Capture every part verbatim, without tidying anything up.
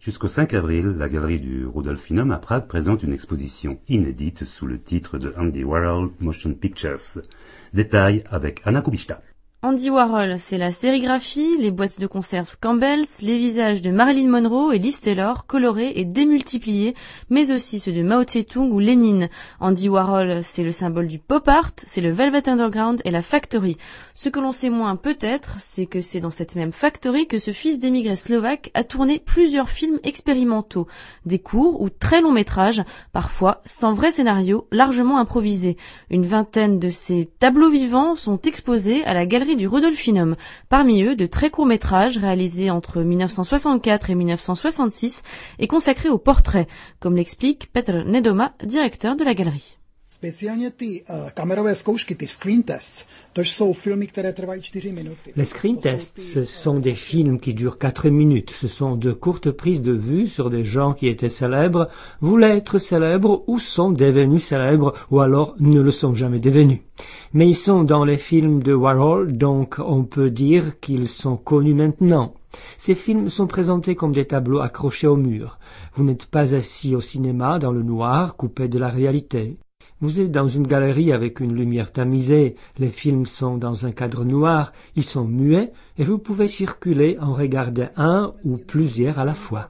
Jusqu'au cinq avril, la galerie du Rudolfinum à Prague présente une exposition inédite sous le titre de Andy Warhol Motion Pictures. Détails avec Anna Kubishta. Andy Warhol, c'est la sérigraphie, les boîtes de conserve Campbell's, les visages de Marilyn Monroe et Liz Taylor colorés et démultipliés, mais aussi ceux de Mao Tse-tung ou Lénine. Andy Warhol, c'est le symbole du pop art, c'est le Velvet Underground et la Factory. Ce que l'on sait moins peut-être, c'est que c'est dans cette même Factory que ce fils d'émigrés slovaques a tourné plusieurs films expérimentaux, des courts ou très longs métrages, parfois sans vrai scénario, largement improvisés. Une vingtaine de ces tableaux vivants sont exposés à la galerie du Rudolfinum. Parmi eux, de très courts métrages réalisés entre mille neuf cent soixante-quatre et mille neuf cent soixante-six et consacrés au portrait, comme l'explique Petr Nedoma, directeur de la galerie. Speciálně ty uh, kamerové zkoušky, ty screen tests, to jsou filmy, které trvají čtyři minuty. Les screen tests, ce sont des films qui durent quatre minutes. Ce sont de courtes prises de vue sur des gens qui étaient célèbres, voulaient être célèbres ou sont devenus célèbres ou alors ne le sont jamais devenus. Mais ils sont dans les films de Warhol, donc on peut dire qu'ils sont connus maintenant. Ces films sont présentés comme des tableaux accrochés au mur. Vous n'êtes pas assis au cinéma dans le noir, coupé de la réalité. Vous êtes dans une galerie avec une lumière tamisée, les films sont dans un cadre noir, ils sont muets et vous pouvez circuler en regardant un ou plusieurs à la fois.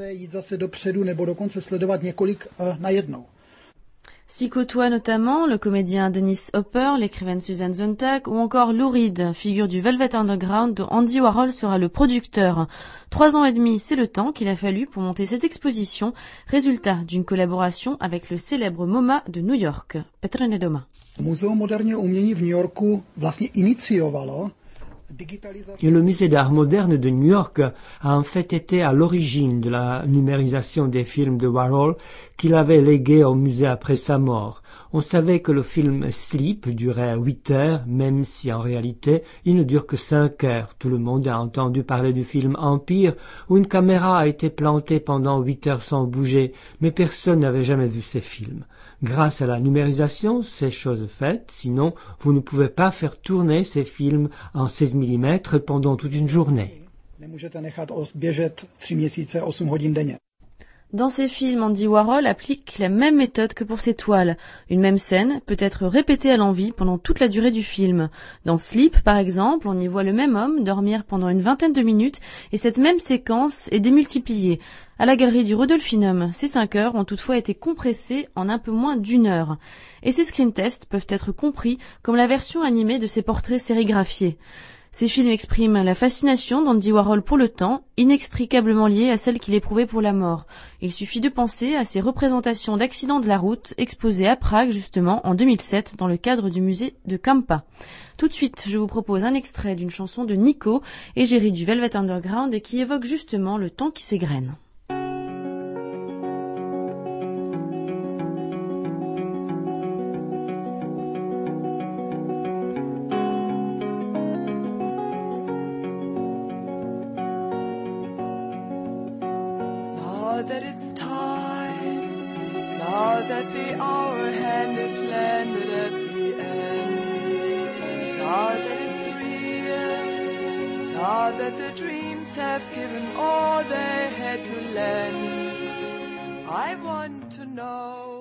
S'y côtoient notamment le comédien Dennis Hopper, l'écrivaine Susan Sontag ou encore Lou Reed, figure du Velvet Underground dont Andy Warhol sera le producteur. Trois ans et demi, c'est le temps qu'il a fallu pour monter cette exposition, résultat d'une collaboration avec le célèbre MoMA de New York. Petr Nedoma. Muzeum moderního umění v New Yorku vlastně iniciovalo. Et le musée d'art moderne de New York a en fait été à l'origine de la numérisation des films de Warhol qu'il avait légué au musée après sa mort. On savait que le film Sleep durait huit heures, même si en réalité il ne dure que cinq heures. Tout le monde a entendu parler du film Empire, où une caméra a été plantée pendant huit heures sans bouger, mais personne n'avait jamais vu ces films. Grâce à la numérisation, c'est chose faite, sinon vous ne pouvez pas faire tourner ces films en seize millimètres pendant toute une journée. Dans ces films, Andy Warhol applique la même méthode que pour ses toiles. Une même scène peut être répétée à l'envi pendant toute la durée du film. Dans Sleep, par exemple, on y voit le même homme dormir pendant une vingtaine de minutes et cette même séquence est démultipliée. À la galerie du Rudolfinum, ces cinq heures ont toutefois été compressées en un peu moins d'une heure. Et ces screen tests peuvent être compris comme la version animée de ces portraits sérigraphiés. Ces films expriment la fascination d'Andy Warhol pour le temps, inextricablement liée à celle qu'il éprouvait pour la mort. Il suffit de penser à ces représentations d'accidents de la route exposées à Prague justement en deux mille sept dans le cadre du musée de Kampa. Tout de suite, je vous propose un extrait d'une chanson de Nico, égérie du Velvet Underground et qui évoque justement le temps qui s'égrène. Now that it's time, now that the hour hand has landed at the end, now that it's real, now that the dreams have given all they had to lend, I want to know